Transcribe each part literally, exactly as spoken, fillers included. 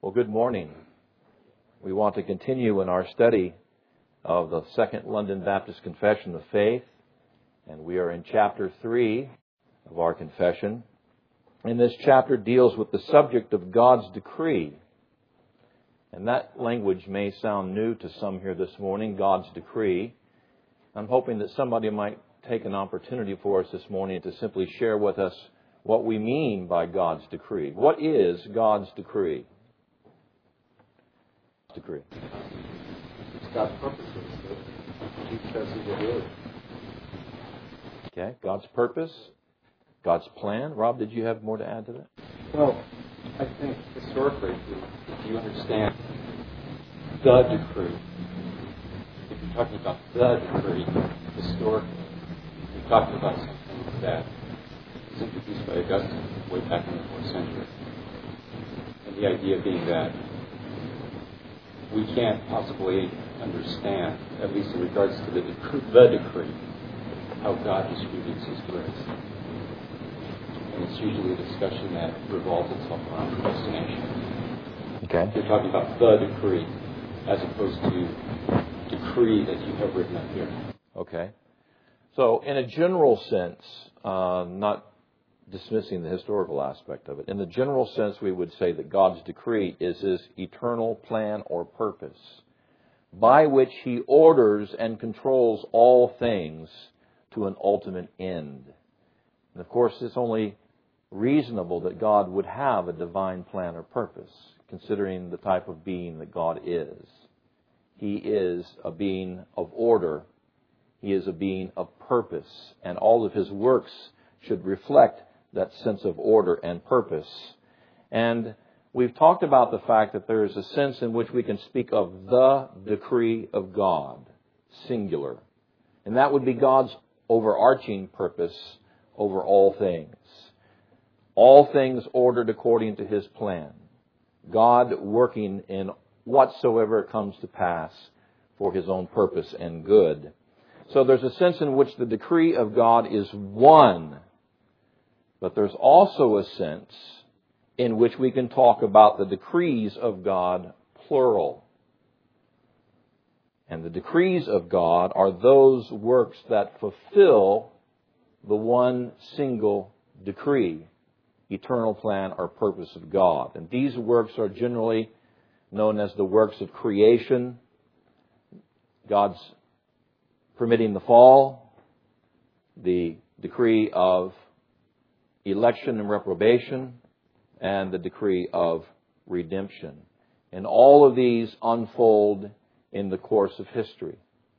Well, good morning. We want to continue in our study of the Second London Baptist Confession of Faith, and we are in chapter three of our confession. And this chapter deals with the subject of God's decree. And that language may sound new to some here this morning, God's decree. I'm hoping that somebody might take an opportunity for us this morning to simply share with us what we mean by God's decree. What is God's decree? Decree. It's God's purposes that He says He will do. Okay, God's purpose, God's plan. Rob, did you have more to add to that? Well, I think historically, if you understand the decree, if you're talking about the decree historically, you're talking about something that was introduced by Augustine way back in the fourth century. And the idea being that we can't possibly understand, at least in regards to the decree, the decree, how God distributes His grace. And it's usually a discussion that revolves itself around predestination. Okay. You're talking about the decree as opposed to decree that you have written up here. Okay. So in a general sense, uh, not dismissing the historical aspect of it, in the general sense we would say that God's decree is His eternal plan or purpose by which He orders and controls all things to an ultimate end. And of course it's only reasonable that God would have a divine plan or purpose, considering the type of being that God is. He is a being of order. He is a being of purpose. And all of His works should reflect that sense of order and purpose. And we've talked about the fact that there is a sense in which we can speak of the decree of God, singular. And that would be God's overarching purpose over all things. All things ordered according to His plan. God working in whatsoever comes to pass for His own purpose and good. So there's a sense in which the decree of God is one. But there's also a sense in which we can talk about the decrees of God, plural. And the decrees of God are those works that fulfill the one single decree, eternal plan or purpose of God. And these works are generally known as the works of creation, God's permitting the fall, the decree of election and reprobation, and the decree of redemption. And all of these unfold in the course of history.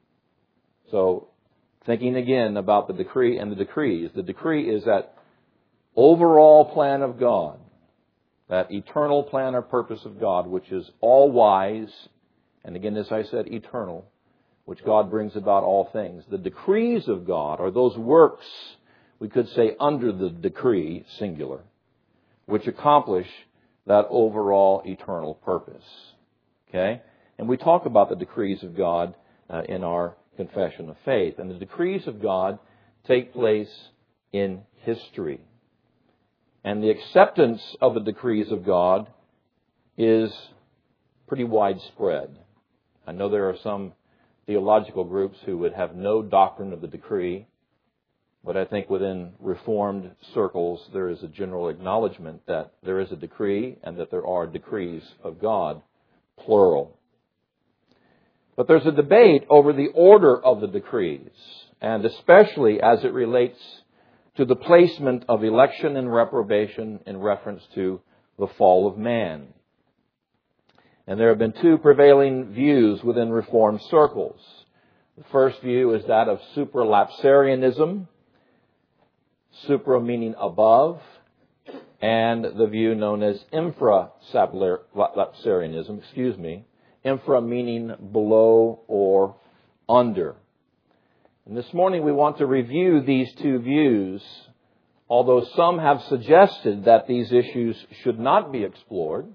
So, thinking again about the decree and the decrees, the decree is that overall plan of God, that eternal plan or purpose of God, which is all-wise, and again, as I said, eternal, which God brings about all things. The decrees of God are those works, we could say under the decree, singular, which accomplish that overall eternal purpose. Okay? And we talk about the decrees of God uh, in our confession of faith. And the decrees of God take place in history. And the acceptance of the decrees of God is pretty widespread. I know there are some theological groups who would have no doctrine of the decree, but I think within Reformed circles there is a general acknowledgement that there is a decree and that there are decrees of God, plural. But there's a debate over the order of the decrees, and especially as it relates to the placement of election and reprobation in reference to the fall of man. And there have been two prevailing views within Reformed circles. The first view is that of supralapsarianism, supra meaning above, and the view known as infralapsarianism, excuse me, infra meaning below or under. And this morning we want to review these two views, although some have suggested that these issues should not be explored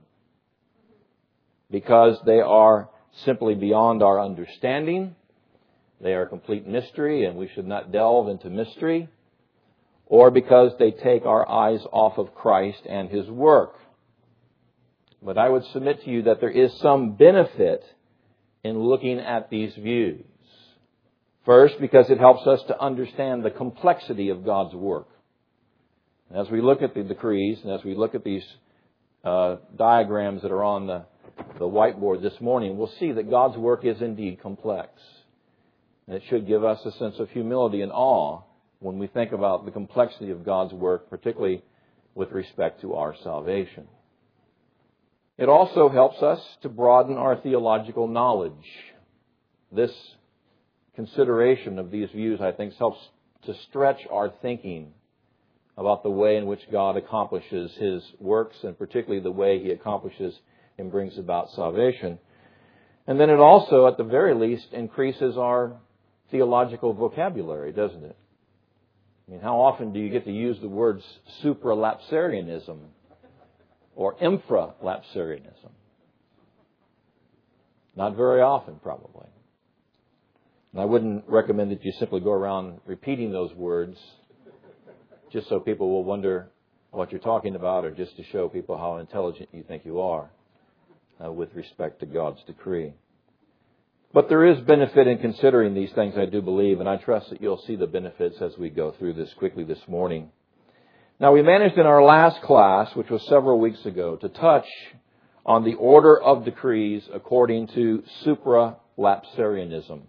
because they are simply beyond our understanding. They are complete mystery and we should not delve into mystery, or because they take our eyes off of Christ and His work. But I would submit to you that there is some benefit in looking at these views. First, because it helps us to understand the complexity of God's work. As we look at the decrees and as we look at these uh, diagrams that are on the, the whiteboard this morning, we'll see that God's work is indeed complex. And it should give us a sense of humility and awe when we think about the complexity of God's work, particularly with respect to our salvation. It also helps us to broaden our theological knowledge. This consideration of these views, I think, helps to stretch our thinking about the way in which God accomplishes His works, and particularly the way He accomplishes and brings about salvation. And then it also, at the very least, increases our theological vocabulary, doesn't it? I mean, how often do you get to use the words supralapsarianism or infralapsarianism? Not very often, probably. And I wouldn't recommend that you simply go around repeating those words just so people will wonder what you're talking about, or just to show people how intelligent you think you are uh, with respect to God's decree. But there is benefit in considering these things, I do believe, and I trust that you'll see the benefits as we go through this quickly this morning. Now, we managed in our last class, which was several weeks ago, to touch on the order of decrees according to supralapsarianism.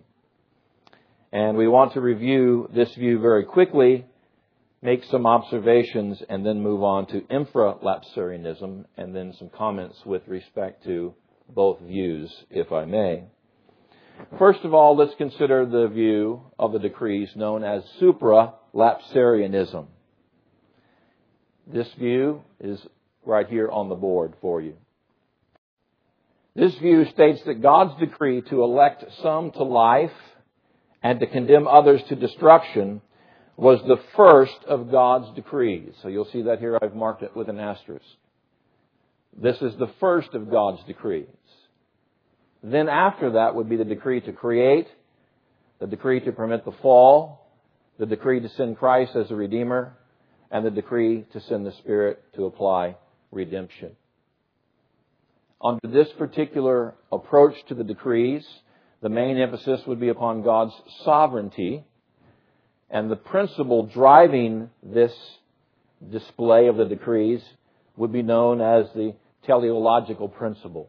And we want to review this view very quickly, make some observations, and then move on to infralapsarianism, and then some comments with respect to both views, if I may. First of all, let's consider the view of the decrees known as supralapsarianism. This view is right here on the board for you. This view states that God's decree to elect some to life and to condemn others to destruction was the first of God's decrees. So you'll see that here. I've marked it with an asterisk. This is the first of God's decrees. Then after that would be the decree to create, the decree to permit the fall, the decree to send Christ as a Redeemer, and the decree to send the Spirit to apply redemption. Under this particular approach to the decrees, the main emphasis would be upon God's sovereignty, and the principle driving this display of the decrees would be known as the teleological principle.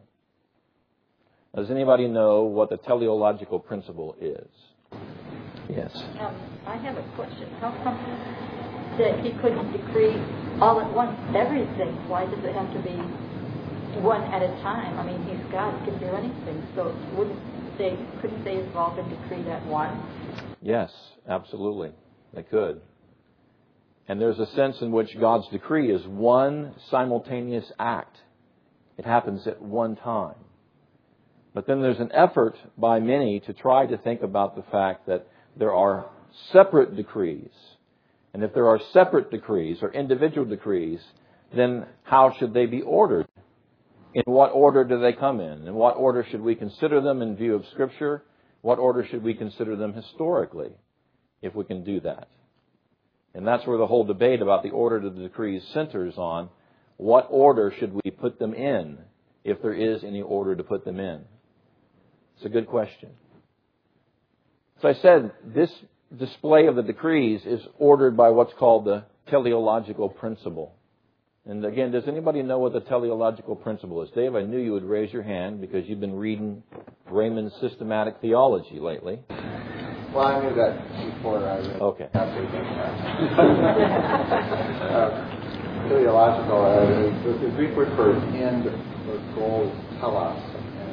Does anybody know what the teleological principle is? Yes. Um, I have a question. How come that He couldn't decree all at once everything? Why does it have to be one at a time? I mean, He's God, He can do anything. So wouldn't they, couldn't they have all been decreed at once? Yes, absolutely. They could. And there's a sense in which God's decree is one simultaneous act. It happens at one time. But then there's an effort by many to try to think about the fact that there are separate decrees. And if there are separate decrees or individual decrees, then how should they be ordered? In what order do they come in? In what order should we consider them in view of Scripture? What order should we consider them historically, if we can do that? And that's where the whole debate about the order of the decrees centers on. What order should we put them in, if there is any order to put them in? It's a good question. As I said, this display of the decrees is ordered by what's called the teleological principle. And again, does anybody know what the teleological principle is? Dave, I knew you would raise your hand because you've been reading Raymond's systematic theology lately. Well, I knew that before I read. Okay. After uh, teleological, uh, the, the Greek word for end or goal is telos.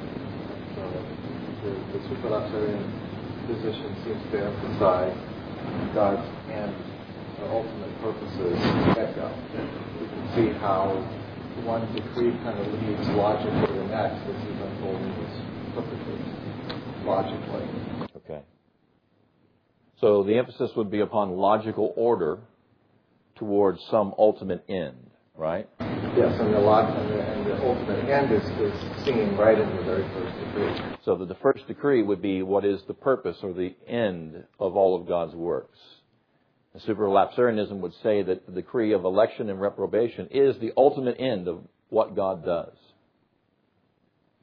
The, the supralapsarian position seems to emphasize God's end, uh, ultimate purposes at go. We can see how one decree kind of leads logically to the next as he's unfolding this perfectly logically. Okay. So the emphasis would be upon logical order towards some ultimate end, right? Yes, and the, log- and the, and the ultimate end is, is seen right in the very first decree. So that the first decree would be what is the purpose or the end of all of God's works. The supralapsarianism would say that the decree of election and reprobation is the ultimate end of what God does.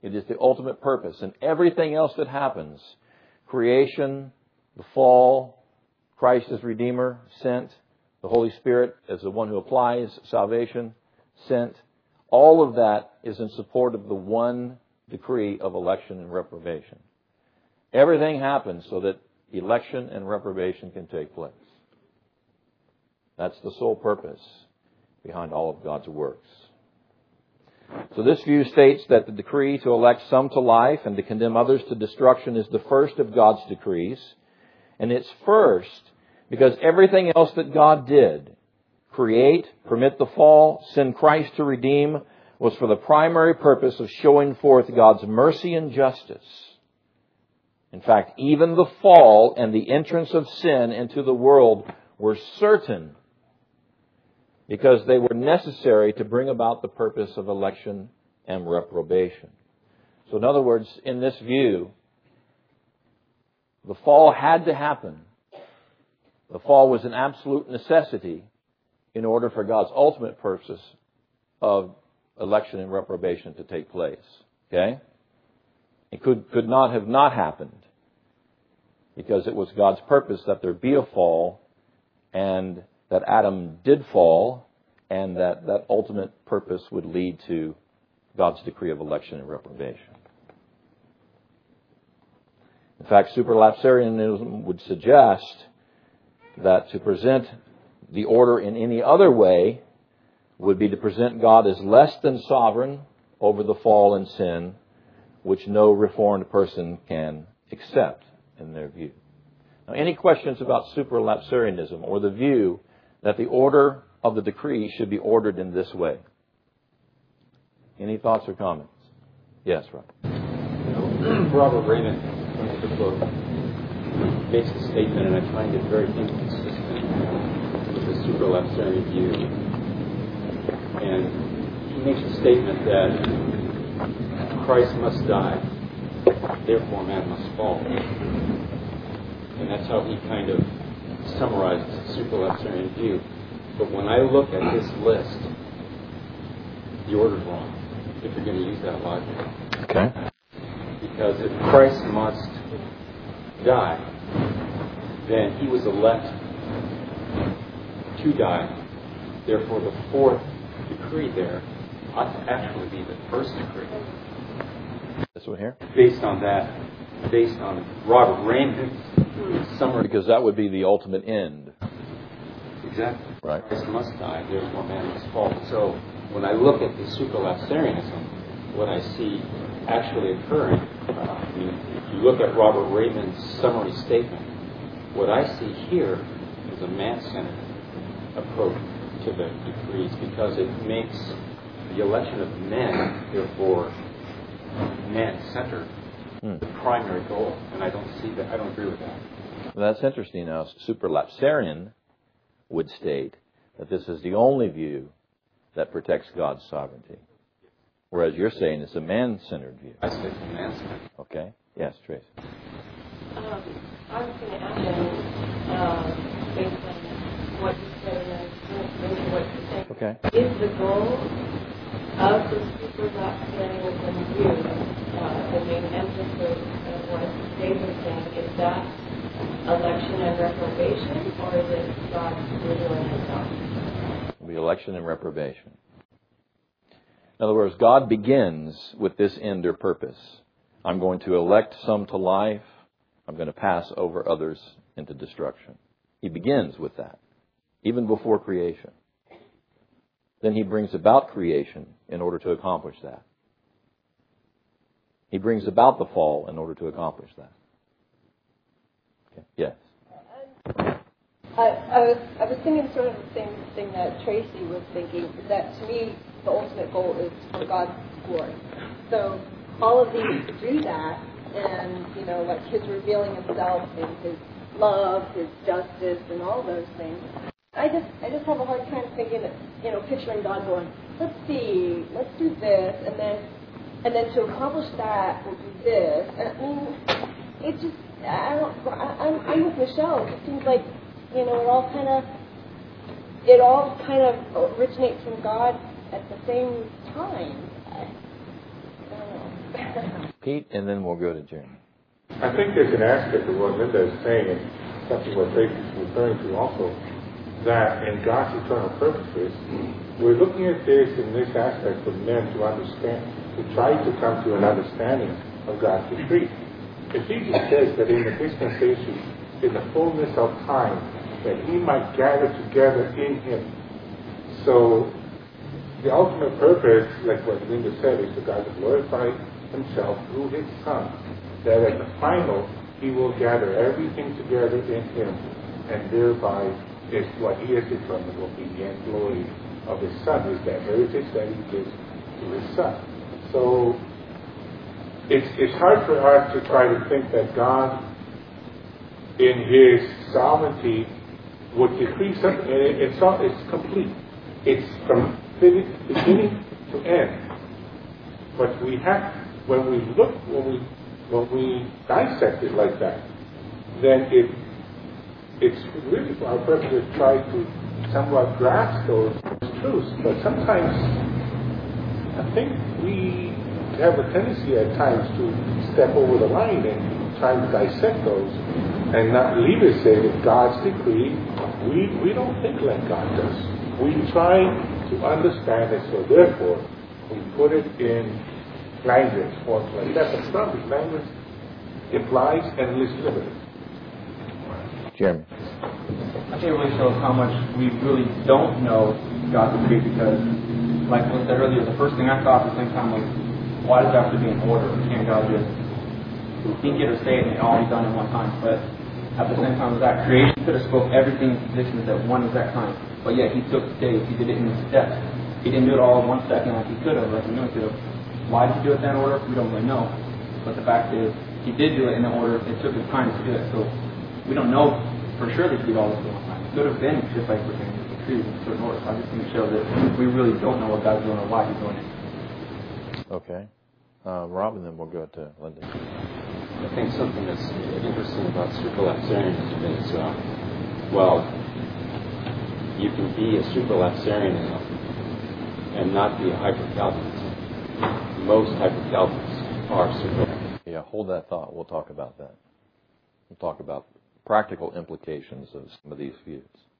It is the ultimate purpose. And everything else that happens, creation, the fall, Christ as Redeemer, sent, the Holy Spirit as the one who applies salvation, sent, all of that is in support of the one decree of election and reprobation. Everything happens so that election and reprobation can take place. That's the sole purpose behind all of God's works. So this view states that the decree to elect some to life and to condemn others to destruction is the first of God's decrees. And it's first because everything else that God did, create, permit the fall, send Christ to redeem, was for the primary purpose of showing forth God's mercy and justice. In fact, even the fall and the entrance of sin into the world were certain because they were necessary to bring about the purpose of election and reprobation. So in other words, in this view, the fall had to happen. The fall was an absolute necessity in order for God's ultimate purpose of election and reprobation to take place. Okay? It could, could not have not happened because it was God's purpose that there be a fall and that Adam did fall and that that ultimate purpose would lead to God's decree of election and reprobation. In fact, superlapsarianism would suggest that to present the order in any other way would be to present God as less than sovereign over the fall and sin, which no reformed person can accept in their view. Now, any questions about superlapsarianism or the view that the order of the decree should be ordered in this way? Any thoughts or comments? Yes, Rob. You know, Robert Raymond, in the book, makes a statement, and I find it very inconsistent with the superlapsarian view. And he makes a statement that Christ must die, therefore man must fall. And that's how he kind of summarizes the superlapsarian view. But when I look at this list, the order's wrong, if you're going to use that logic. Okay. Because if Christ must die, then he was elect to die. Therefore, the fourth decree there ought to actually be the first decree. This one here? Based on that, based on Robert Raymond's summary. Because that would be the ultimate end. Exactly. Right. Christ must die, therefore man must fall. So when I look at the superlapsarianism, what I see actually occurring, uh, I mean, if you look at Robert Raymond's summary statement, what I see here is a man-centered approach to the decrees because it makes the election of men, therefore man-centered, hmm. the primary goal. And I don't see that. I don't agree with that. Well, that's interesting. Now, superlapsarian would state that this is the only view that protects God's sovereignty. Whereas you're saying it's a man-centered view. I say it's a man-centered. Okay. Yes, Tracy. Um, I was going to ask you, uh, based on what you said and maybe what you think, okay. is the goal of the superlapsarianism view, uh, the main emphasis of what Dave was saying, is that election and reprobation, or is it God revealing himself? It'll be election and reprobation. In other words, God begins with this end or purpose. I'm going to elect some to life. I'm going to pass over others into destruction. He begins with that, even before creation. Then he brings about creation in order to accomplish that. He brings about the fall in order to accomplish that. Okay. Yes. I, I was I was thinking sort of the same thing that Tracy was thinking, that to me the ultimate goal is for God's glory. So all of these do that, and you know, like his revealing himself and his love, his justice, and all those things. I just I just have a hard time thinking that, you know, picturing God going, let's see, let's do this, and then and then to accomplish that we'll do this. And I mean, it just I don't I, I'm I'm with Michelle. It seems like, you know, it all kind of it all kind of originates from God at the same time. I, I don't know. Pete, and then we'll go to Jim. I think there's an aspect of what Linda is saying, and something what Tracy is referring to also, that in God's eternal purposes, we're looking at this in this aspect for men to understand, to try to come to an understanding of God's decree. Ephesians says that in the dispensation, in the fullness of time, that he might gather together in him. So the ultimate purpose, like what Linda said, is for God to glorify himself through his Son, that at the final he will gather everything together in him, and thereby is what he has determined will be the end glory of his Son, is that heritage that he gives to his Son. So it's it's hard for us to try to think that God, in his sovereignty, would decree something. It, it's all, it's complete. It's from beginning to end. But we have, when we look, when we when we dissect it like that, then it it's really for our purpose to try to somewhat grasp those truths. But sometimes I think we have a tendency at times to step over the line and try to dissect those and not leave it saying that God's decree. We we don't think like God does. We try to understand it, so therefore we put it in language forms like that. But probably language implies and is limited. Jeremy. I think it really shows how much we really don't know God's decree, because, like I said earlier, the first thing I thought at the same time was, why does it have to be in order? Can't God just think it or say it and it all be done in one time? But at the same time as that, creation could have spoke everything in existence at one exact time. But yet he took days, he did it in steps. He didn't do it all in one second like he could have, like he knew he could have. Why did he do it in that order? We don't really know. But the fact is, he did do it in that order. It took his time to do it. So we don't know for sure that he did all this in one time. It could have been just like we're saying, the trees in a certain order. So I just think it shows that we really don't know what God's doing or why he's doing it. Okay. Uh, Rob, and then we'll go to Linda. I think something that's interesting about superlapsarianism is, uh, well, you can be a superlapsarian and not be a hyper-Calvinist. Most hyper-Calvinists are superlapsarians. Yeah, hold that thought. We'll talk about that. We'll talk about practical implications of some of these views.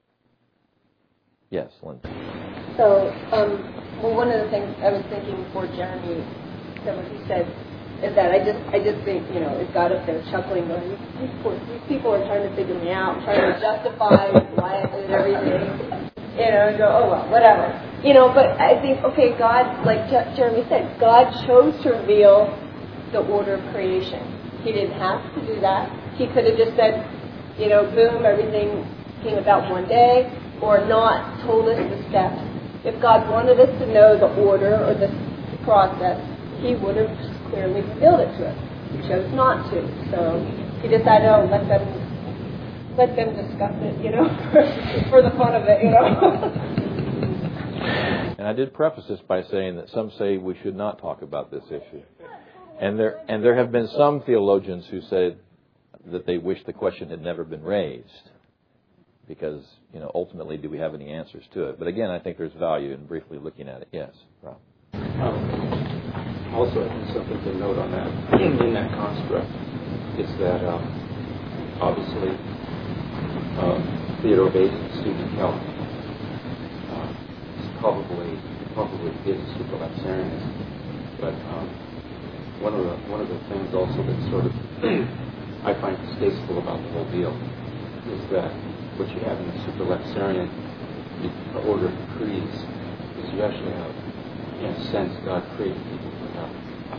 Yes, Linda. So, um, well, one of the things I was thinking before Jeremy said what he said is that I just, I just think, you know, is God up there chuckling, going, these, poor, these people are trying to figure me out, trying to justify why I did everything, you know, and go, oh well, whatever, you know. But I think, okay, God, like Jeremy said, God chose to reveal the order of creation. He didn't have to do that. He could have just said, you know, boom, everything came about one day, or not told us the steps. If God wanted us to know the order or the process, he would have clearly revealed it to us. He chose not to. So he decided, oh, let them let them discuss it, you know, for, for the fun of it, you know. And I did preface this by saying that some say we should not talk about this issue. And there and there have been some theologians who said that they wish the question had never been raised, because, you know, ultimately, do we have any answers to it? But again, I think there's value in briefly looking at it. Yes, Rob. Um, also, I think something to note on that, in that construct, is that um, obviously uh, Theodore Bates, the student of Calvin, uh, is probably probably is a superlapsarianist. But um, one of the one of the things also that sort of I find distasteful about the whole deal is that what you have in the superlapsarian, the order of decrees, is you actually have, in a sense, God created people for hell.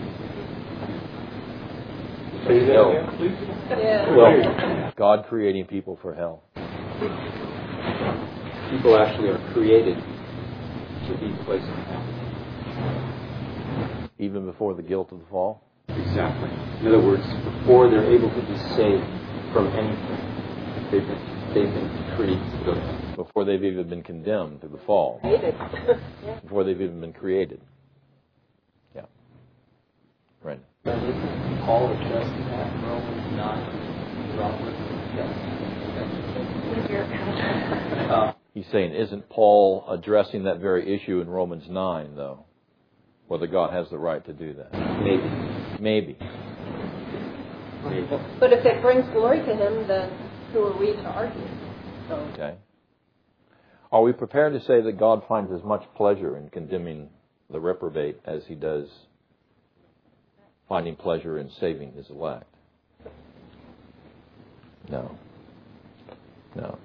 Say that again, please. Yeah. Well, God creating people for hell. People actually are created to be placed in hell. Even before the guilt of the fall? Exactly. In other words, before they're able to be saved from anything, they've been They've been created to go to hell. Before they've even been condemned to the fall. Yeah. Before they've even been created. Yeah. Right. Isn't Paul addressing that in Romans nine? Uh, He's saying, isn't Paul addressing that very issue in Romans nine, though? whether God has the right to do that. Maybe. Maybe. Maybe. But if it brings glory to Him, then who are we to argue? So. Okay. Are we prepared to say that God finds as much pleasure in condemning the reprobate as He does finding pleasure in saving His elect? No. No.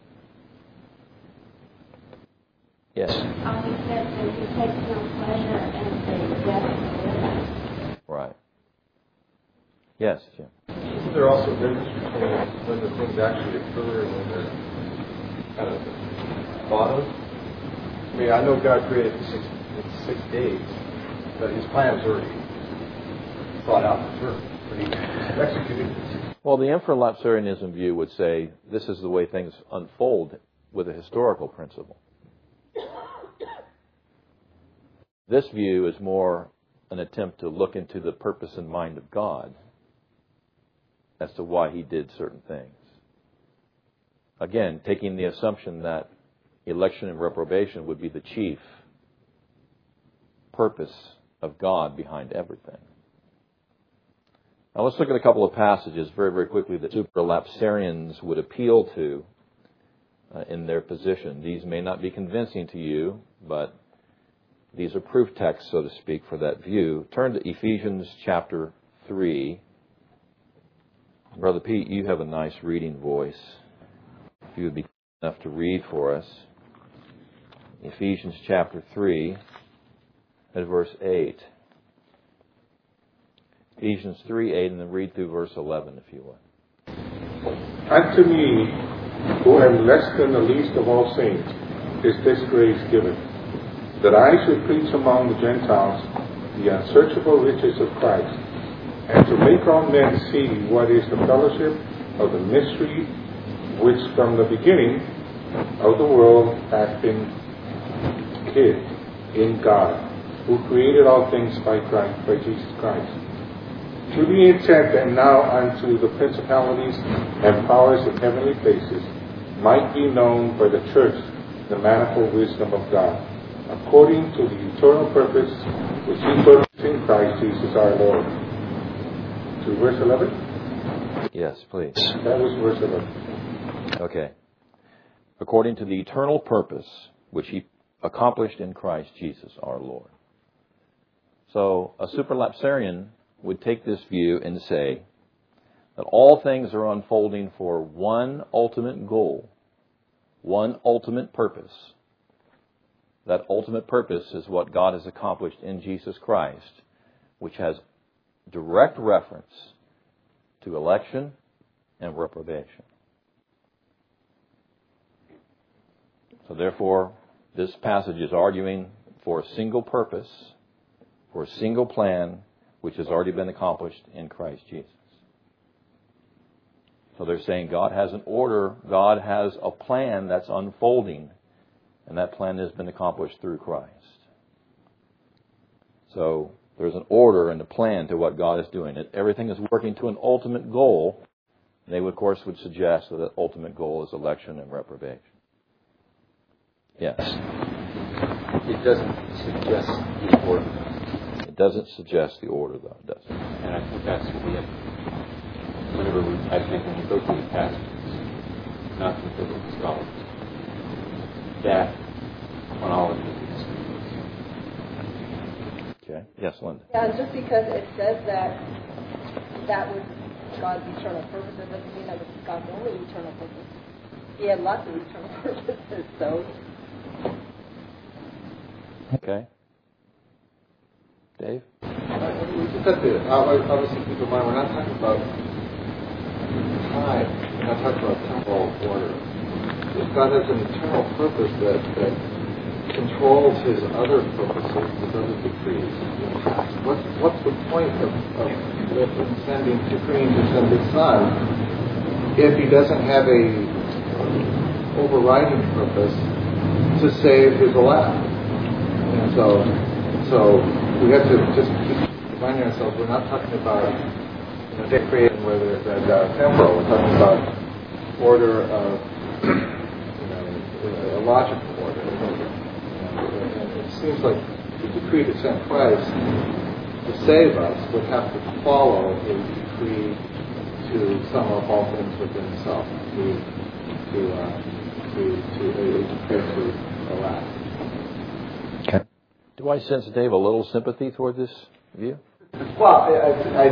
Yes. Um, he said that He takes no pleasure in the death of the living. Right. Yes, Jim. Isn't there also a difference between when the things actually occur and when they're kind of thought of? I mean, I know God created the six, in six days, but His plan was already thought out and through, but He executed it. Well, the infralapsarianism view would say this is the way things unfold with a historical principle. This view is more an attempt to look into the purpose and mind of God as to why He did certain things. Again, taking the assumption that election and reprobation would be the chief purpose of God behind everything. Now let's look at a couple of passages very, very quickly that superlapsarians would appeal to uh, in their position. These may not be convincing to you, but these are proof texts, so to speak, for that view. Turn to Ephesians chapter three. Brother Pete, you have a nice reading voice. If you would be kind enough to read for us. Ephesians chapter three, at verse eight. Ephesians three eight, and then read through verse eleven, if you would. Unto me, who am less than the least of all saints, is this grace given, that I should preach among the Gentiles the unsearchable riches of Christ, and to make all men see what is the fellowship of the mystery which from the beginning of the world hath been hid in God, who created all things by Christ, by Jesus Christ. To the intent that now unto the principalities and powers of heavenly places might be known by the church the manifold wisdom of God, according to the eternal purpose which He purposed in Christ Jesus our Lord. To verse eleven? Yes, please. That was verse eleven. Okay. According to the eternal purpose which He accomplished in Christ Jesus our Lord. So a superlapsarian would take this view and say that all things are unfolding for one ultimate goal, one ultimate purpose. That ultimate purpose is what God has accomplished in Jesus Christ, which has direct reference to election and reprobation. So therefore, this passage is arguing for a single purpose, for a single plan, which has already been accomplished in Christ Jesus. So they're saying God has an order, God has a plan that's unfolding, and that plan has been accomplished through Christ. So there's an order and a plan to what God is doing. Everything is working to an ultimate goal. They, of course, would suggest that the ultimate goal is election and reprobation. Yes? It doesn't suggest the order. It doesn't suggest the order, though, does it? And I think that's what we have. Whenever we, I think when we go through the passages, not from biblical scholars, that chronology is Okay. Yes, Linda. Yeah, and just because it says that that was God's eternal purpose, it doesn't mean that was God's only eternal purpose. He had lots of eternal purposes, so. Okay. Dave? We just have to obviously keep in mind we're not talking about time. We're not talking about temporal order. If God has an eternal purpose that, that controls His other purposes, His other decrees, what's, what's the point of, of sending, decreeing to send His Son if He doesn't have a overriding purpose to save His elect? And so, so we have to just keep reminding ourselves we're not talking about you know, decreeing whether it's uh, temporal. We're talking about order of you know, a logical order. And it seems like the decree to send Christ to save us would have to follow a decree to sum up all things within Himself, to to uh, to to a decree to elect. Okay. Do I sense, Dave, a little sympathy toward this view? Well, I, I,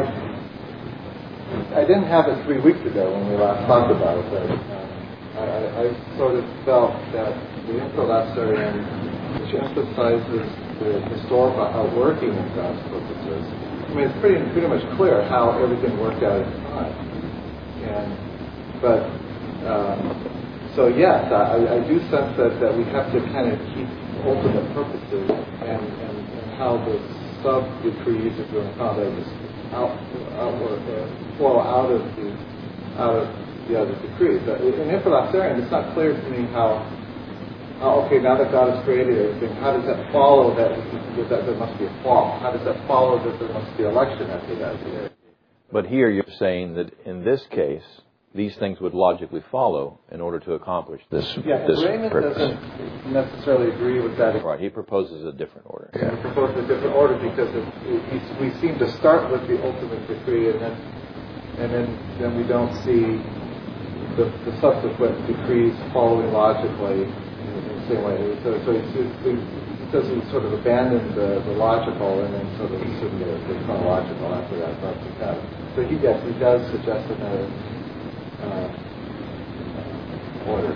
I didn't have it three weeks ago when we last talked about it, but um, I, I sort of felt that the infralapsarian, which emphasizes the historical outworking of God's purposes, I mean, it's pretty pretty much clear how everything worked out at the time. And but um, so yes, I, I do sense that, that we have to kind of keep ultimate purposes and, and, and how the sub decrees are going to how they just out outwork uh, flow out of the out of the other decrees. Uh, in infralapsarian, it's not clear to me how. Oh, okay, now that God has created everything, how does that follow that, that there must be a fall? How does that follow that there must be election after that? But here you're saying that in this case, these things would logically follow in order to accomplish this, yeah, this Raymond purpose. Doesn't necessarily agree with that. Right, he proposes a different order. Yeah. He proposes a different order because it, it, we seem to start with the ultimate decree and then and then, then we don't see the, the subsequent decrees following logically. Same way. So, so it's, it's, it says he sort of abandoned the, the logical and then sort of assumed the, the chronological after that. But, so he, yes, he does suggest another uh, order.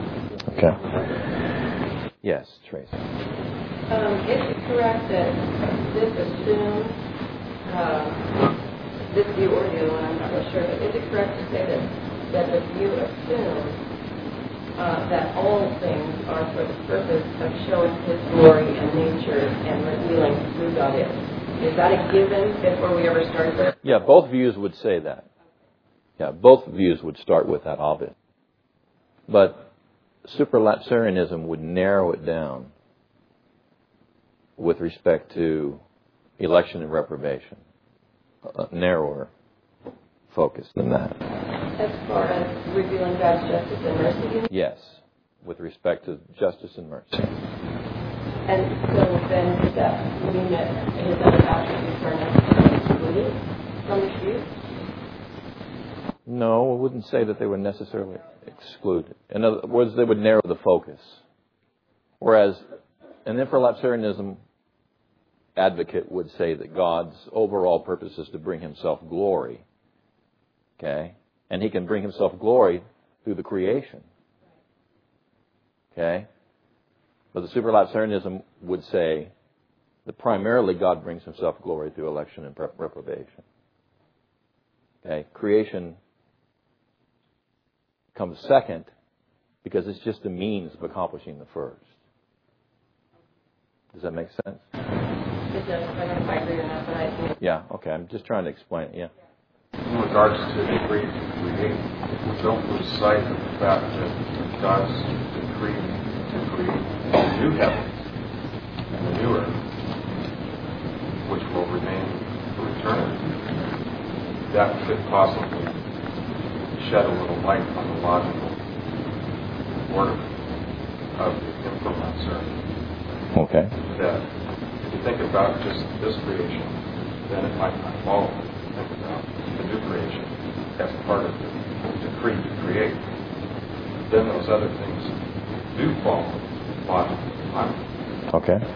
Okay. Yes, Tracy. Um, is it correct that this assumes, uh, this view or the other one, I'm not real sure, but is it correct to say that, that the view assumes Uh, that all things are for the purpose of showing His glory and nature and revealing who God is? Is that a given before we ever start there? Yeah, both views would say that. Yeah, both views would start with that obvious. But supralapsarianism would narrow it down with respect to election and reprobation. A narrower focus than that. As far as revealing God's justice and mercy? Yes, with respect to justice and mercy. And so then does that mean that His other attributes are necessarily excluded from this view? No, I wouldn't say that they were necessarily excluded. In other words, they would narrow the focus. Whereas an infralapsarianism advocate would say that God's overall purpose is to bring Himself glory. Okay? And He can bring Himself glory through the creation. Okay? But the supralapsarianism would say that primarily God brings Himself glory through election and reprobation. Okay? Creation comes second because it's just a means of accomplishing the first. Does that make sense? It does. I don't quite agree on that, but I think... Yeah, okay. I'm just trying to explain it. Yeah. In regards to decree to create, we don't lose sight of the fact that God's decree to create the new heavens and the new earth, which will remain for eternity, that could possibly shed a little light on the logical order of the infralapsarian. Okay. That if you think about just this creation, then it might not follow. Think about the new creation as part of the decree to create. Then those other things do follow logically. Okay.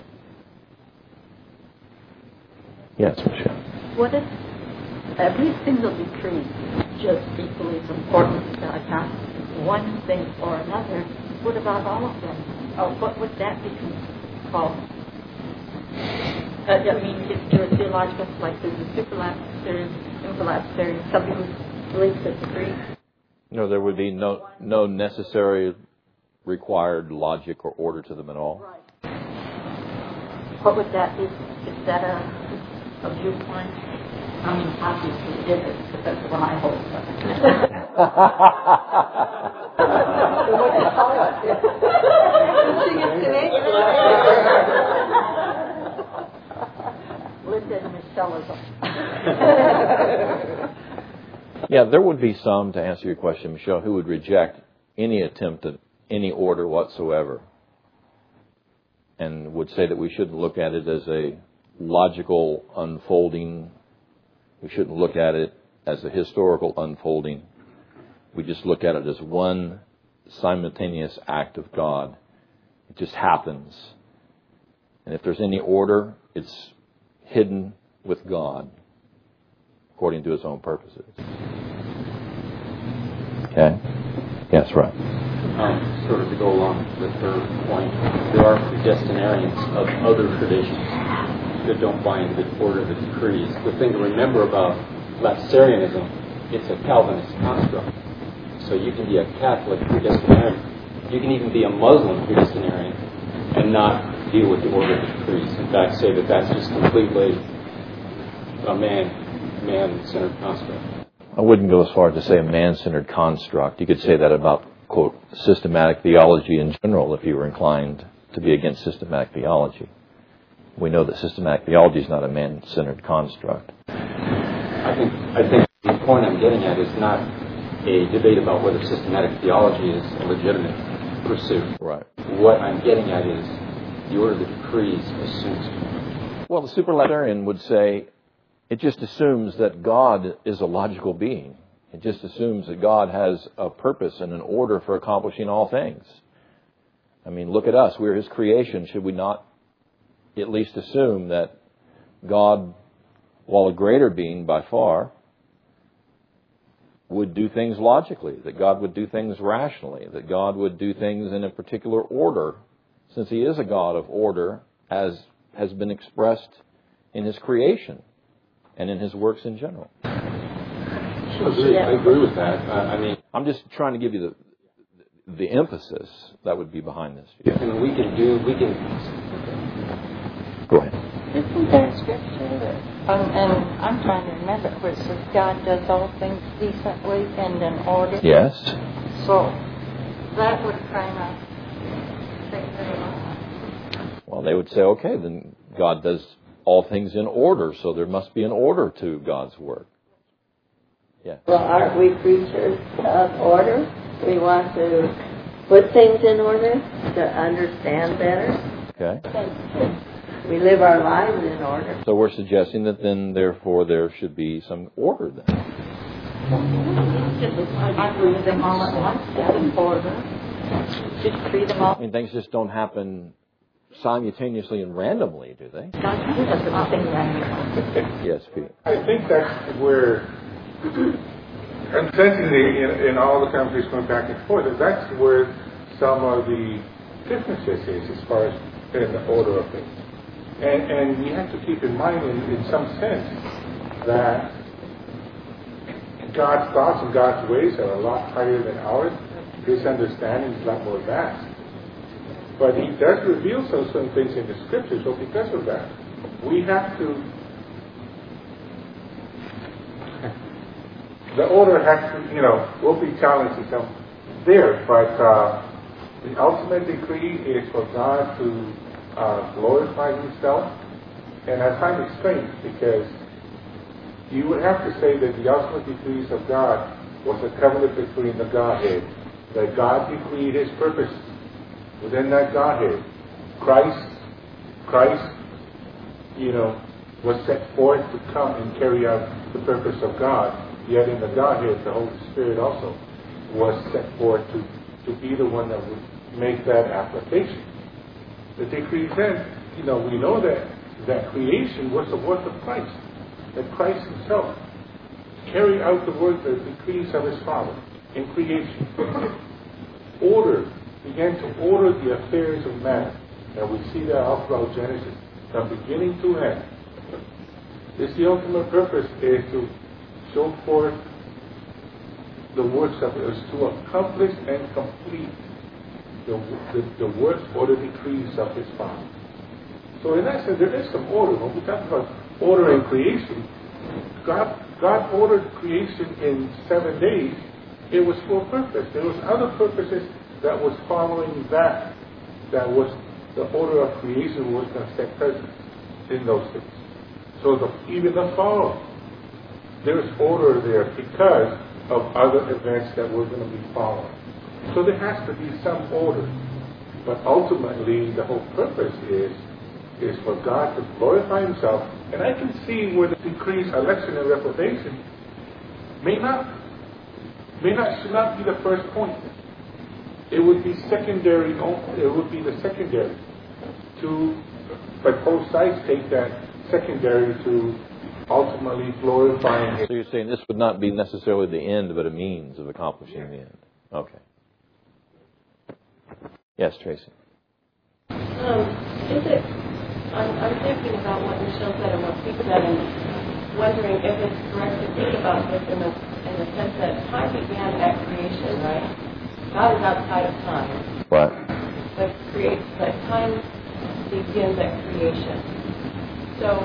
Yes, Michelle. What if every single decree is just equally as important to God, not one thing or another? What about all of them? Oh, what would that be called? Uh, I mean, is there a theological, like there's a supralapsarian, infralapsarian, some people believe that degree? No, there would be no no necessary required logic or order to them at all. Right. What would that be? Is that a, a viewpoint? I mean, obviously it is, but that's the one I hold. What do you call it? Linda and Michelle is Yeah, there would be some, to answer your question, Michelle, who would reject any attempt at any order whatsoever and would say that we shouldn't look at it as a logical unfolding. We shouldn't look at it as a historical unfolding. We just look at it as one simultaneous act of God. It just happens. And if there's any order, it's hidden with God according to His own purposes. Okay? Yes, right. Um, sort of to go along with her point, there are predestinarians of other traditions that don't buy into the order that decrees. The thing to remember about Lapsarianism, it's a Calvinist construct. So you can be a Catholic predestinarian. You can even be a Muslim predestinarian and not deal with the order that decrees. In fact, say that that's just completely a man, man-centered construct. I wouldn't go as far as to say a man-centered construct. You could say that about, quote, systematic theology in general if you were inclined to be against systematic theology. We know that systematic theology is not a man-centered construct. I think, I think the point I'm getting at is not a debate about whether systematic theology is a legitimate pursuit. Right. What I'm getting at is the order that decrees assumes. Well, the Superlapsarian would say it just assumes that God is a logical being. It just assumes that God has a purpose and an order for accomplishing all things. I mean, look at us. We're His creation. Should we not at least assume that God, while a greater being by far, would do things logically, that God would do things rationally, that God would do things in a particular order, since He is a God of order, as has been expressed in His creation and in His works in general. I agree, I agree with that. Uh, I mean, I'm just trying to give you the the emphasis that would be behind this view. And we can do, we can... Go ahead. Isn't there scripture that, um, and I'm trying to remember, where it says God does all things decently and in order? Yes. So that would kind of take that off. Well, they would say, okay, then God does all things in order, so there must be an order to God's work. Yeah. Well, aren't we creatures of order? We want to put things in order to understand better. Okay. We live our lives in order. So we're suggesting that then, therefore, there should be some order then. I believe them all at once, that in order. Just treat them all. I mean, things just don't happen simultaneously and randomly, do they? God does nothing randomly. Yes, Pete. I think that's where, I'm sensing the, in, in all the conversations going back and forth, that that's where some of the differences is as far as in the order of things. And, and we have to keep in mind, in, in some sense, that God's thoughts and God's ways are a lot higher than ours. His understanding is a lot more vast. But He does reveal some certain things in the Scriptures, so because of that, we have to, the order has to, you know, will be challenged in some there, but uh, the ultimate decree is for God to Uh, glorify Himself. And I find it strange because you would have to say that the ultimate decrees of God was a covenant between the Godhead, that God decreed His purpose within that Godhead. Christ, Christ, you know, was set forth to come and carry out the purpose of God. Yet in the Godhead, the Holy Spirit also was set forth to, to be the one that would make that application. The decrees then, you know, we know that that creation was the work of Christ. That Christ Himself carried out the work, the decrees of His Father in creation. Order, began to order the affairs of man. And we see that all throughout Genesis, from beginning to end. This, the ultimate purpose is to show forth the works of it, is to accomplish and complete The, the, the works or the decrees of His Father. So in that sense, there is some order. When we talk about order in creation, God, God ordered creation in seven days. It was for a purpose. There was other purposes that was following that. That was the order of creation was going to take presence in those things. So the, even the fall, there's order there because of other events that we're going to be following. So there has to be some order. But ultimately, the whole purpose is is for God to glorify Himself. And I can see where the decrees, election, and reprobation may not, may not, should not be the first point. It would be secondary. It would be the secondary to, but both sides take that secondary to ultimately glorifying. So you're saying this would not be necessarily the end, but a means of accomplishing the end. Okay. Yes, Tracy. Um, is it? I'm, I'm thinking about what Michelle said and what Pete said, and wondering if it's correct to think about this in the in the sense that time began at creation, right? God is outside of time. Right. But create, but time begins at creation. So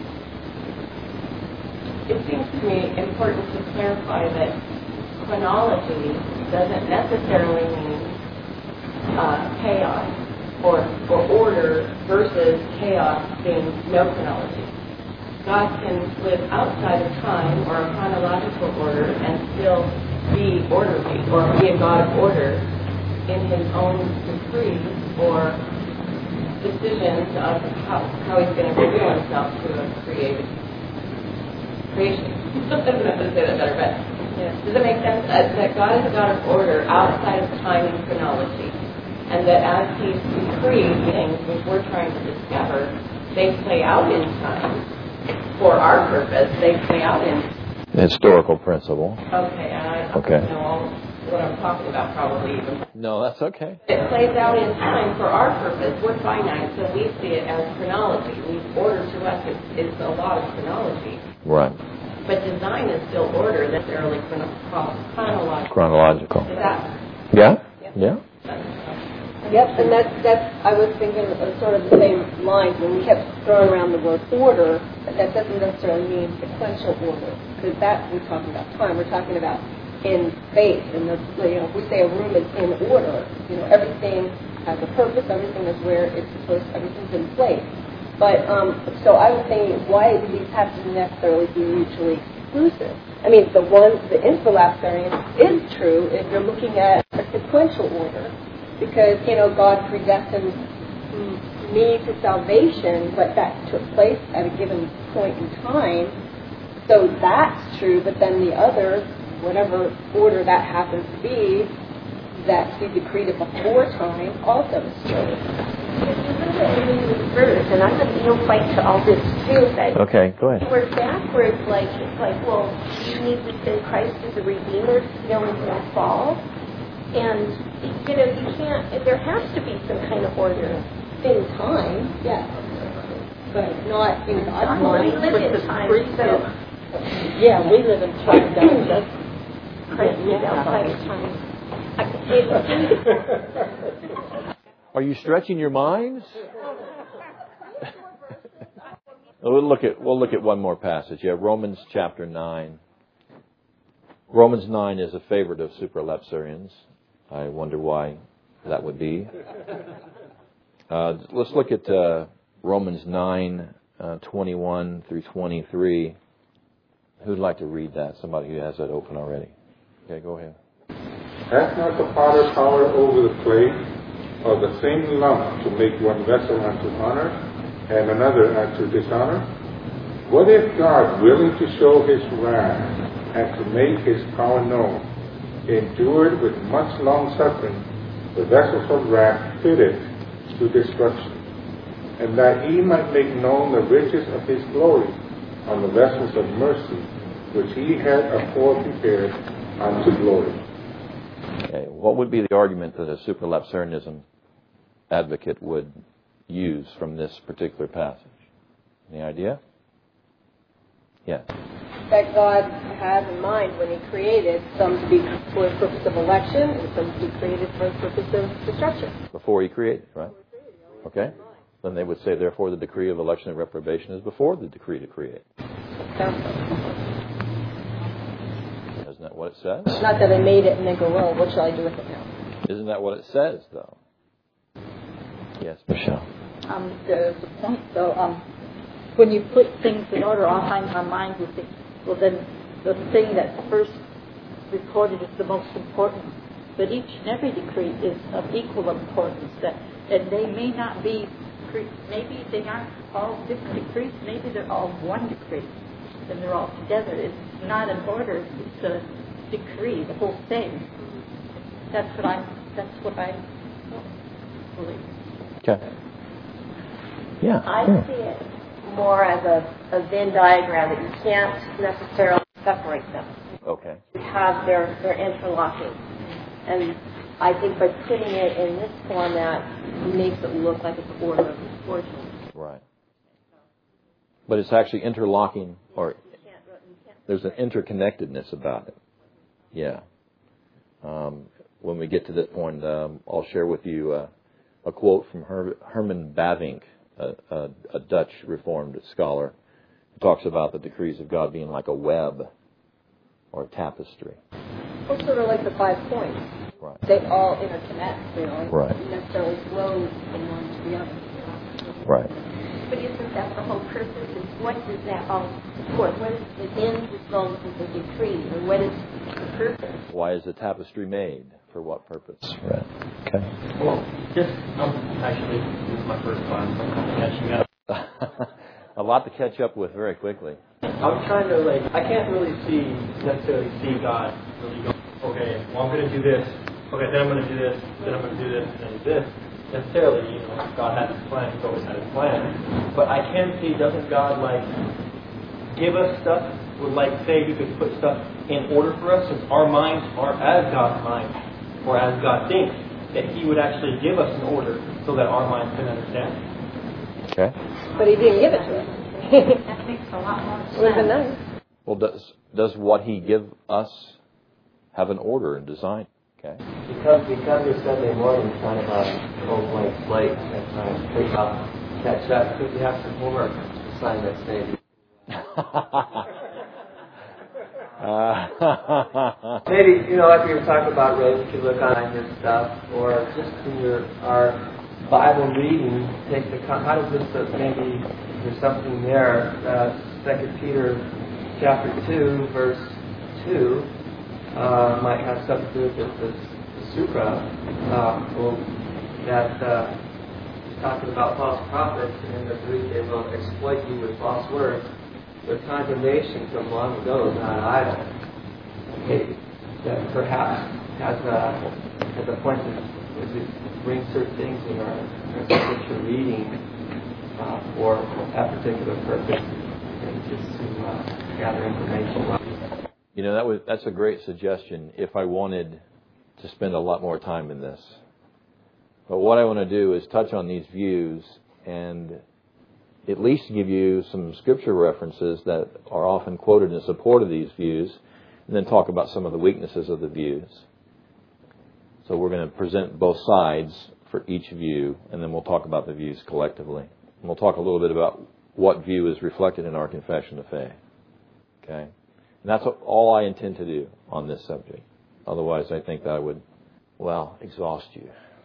it seems to me important to clarify that chronology doesn't necessarily mean uh, chaos or, or order versus chaos being no chronology. God can live outside of time or a chronological order and still be orderly or be a God of order in His own decree or decisions of how, how He's going to reveal Himself to a created creation. I don't know how to say that better, but yeah. Does it make sense that, that God is a God of order outside of time and chronology, and that as He's decreed things which we're trying to discover, they play out in time for our purpose. They play out in the historical principle. Okay, and I don't okay. know all what I'm talking about probably even. No, that's okay. It plays out in time for our purpose. We're finite, so we see it as chronology. We order to us is, is a lot of chronology. Right. But design is still order, necessarily chrono- chronological. Chronological. Is that? Yeah? Yeah. Yep, and that's, that's, I was thinking of sort of the same lines when we kept throwing around the word order, but that doesn't necessarily mean sequential order, because that we're talking about time, we're talking about in space, and the, you know, if we say a room is in order, you know, everything has a purpose, everything is where it's supposed, everything's in place. But, um, so I was thinking, why do these have to necessarily be mutually exclusive? I mean, the one, the infralapsarian is true if you're looking at a sequential order, because, you know, God predestined me to salvation, but that took place at a given point in time. So that's true, but then the other, whatever order that happens to be, that He decreed it before time, also is true. Verse, and I'm going to you'll fight to all this too. That okay, go ahead. We're backwards, like it's like, well, you need to send Christ as a redeemer to go into that fall, and you know you can't. There has to be some kind of order in time, yes, but not in God's mind. We live in time, so yeah, we live in time. Does Christ lives outside of time. Are you stretching your minds? We'll look at we'll look at one more passage. Yeah, Romans chapter nine. Romans nine is a favorite of supralapsarians. I wonder why that would be. Uh, let's look at uh, Romans nine, uh, twenty-one through twenty-three. Who'd like to read that? Somebody who has that open already. Okay, go ahead. Hath not the potter power over the clay of the same lump to make one vessel unto honor and another unto dishonor? What if God, willing to show His wrath and to make His power known, endured with much long suffering the vessels of wrath fitted to destruction, and that He might make known the riches of His glory on the vessels of mercy, which He had afore prepared unto glory? Okay, what would be the argument that a supralapsarianism advocate would use from this particular passage? Any idea? Yes. That God has in mind when He created some to be for the purpose of election and some to be created for the purpose of destruction. Before He created, right? Okay. Then they would say, therefore, the decree of election and reprobation is before the decree to create. Isn't that what it says? Not that I made it and then go, well, what shall I do with it now? Isn't that what it says, though? Yes, Michelle. Um, the, the point, though, um, when you put things in order, oftentimes our minds will think, well, then the thing that's first recorded is the most important. But each and every decree is of equal importance, that, and they may not be decrees. Maybe they aren't all different decrees. Maybe they're all one decree. Then they're all together. It's not an order. It's a decree, the whole thing. That's what I. That's what I believe. Okay. Yeah. I yeah. see it more as a, a Venn diagram that you can't necessarily separate them. Okay. Because they're they're interlocking, and I think by putting it in this format makes it look like it's an order of misfortune. Right. But it's actually interlocking, or there's an interconnectedness about it. Yeah. Um, when we get to that point, um, I'll share with you uh, a quote from Her- Herman Bavinck, a, a, a Dutch Reformed scholar, who talks about the decrees of God being like a web or a tapestry. Well, sort of like the five points. Right. They all interconnect. They don't Right. necessarily flow from one to the other. Right. But isn't that the whole purpose? Is what does that all support? What is the end result of the decree, or what is the purpose? Why is the tapestry made? For what purpose? Right. Okay. Well, just um, actually, this is my first time, so I'm kind of catching up. A lot to catch up with very quickly. I'm trying to like, I can't really see necessarily see God really go, okay, well I'm going to do this, okay, then I'm going to do this, then I'm going to do this, and then this. Necessarily, you know, God has His plan, He's always had His plan. But I can see, doesn't God like give us stuff? Would like say He could put stuff in order for us, since our minds aren't as God's mind, or as God thinks, that He would actually give us an order so that our minds can understand. Okay. But He didn't give it to us. That makes a lot more sense. It would have been nice. Well, does does what He give us have an order and design? Okay. Because because your Sunday morning is kind of a cold blank slate at times, pick up, catch up, because you have some homework assignments maybe. uh, maybe, you know, like we were talking about, Rose, you could look on your stuff, or just in your our Bible reading, take the how does this uh, maybe there's something there. Uh, Second Peter chapter two, verse two. Uh, might have something to do with the, the Sukkah uh, well, that uh, is talking about false prophets, and in the Greek they will exploit you with false words. Their condemnation from long ago is not idle. Okay, that perhaps has a, has a point to, to bring certain things in our, our scripture reading uh, for that particular purpose, and just to uh, gather information. You know, that was that's a great suggestion if I wanted to spend a lot more time in this. But what I want to do is touch on these views and at least give you some scripture references that are often quoted in support of these views, and then talk about some of the weaknesses of the views. So we're going to present both sides for each view, and then we'll talk about the views collectively. And we'll talk a little bit about what view is reflected in our confession of faith. Okay? And that's all I intend to do on this subject. Otherwise, I think that I would, well, exhaust you.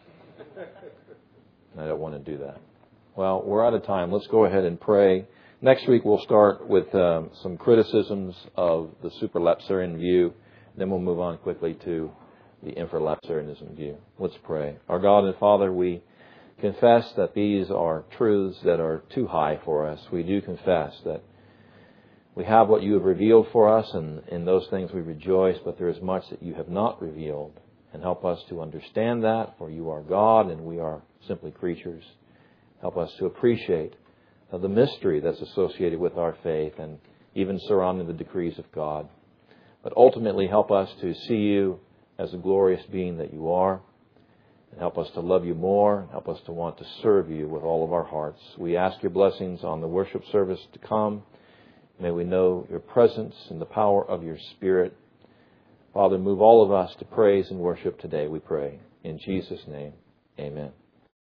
And I don't want to do that. Well, we're out of time. Let's go ahead and pray. Next week, we'll start with um, some criticisms of the supralapsarian view. Then we'll move on quickly to the infralapsarianism view. Let's pray. Our God and Father, we confess that these are truths that are too high for us. We do confess that we have what you have revealed for us, and in those things we rejoice, but there is much that you have not revealed. And help us to understand that, for you are God and we are simply creatures. Help us to appreciate the mystery that's associated with our faith and even surrounding the decrees of God. But ultimately help us to see you as a glorious being that you are, and help us to love you more, and help us to want to serve you with all of our hearts. We ask your blessings on the worship service to come. May we know your presence and the power of your Spirit. Father, move all of us to praise and worship today, we pray. In Jesus' name, amen.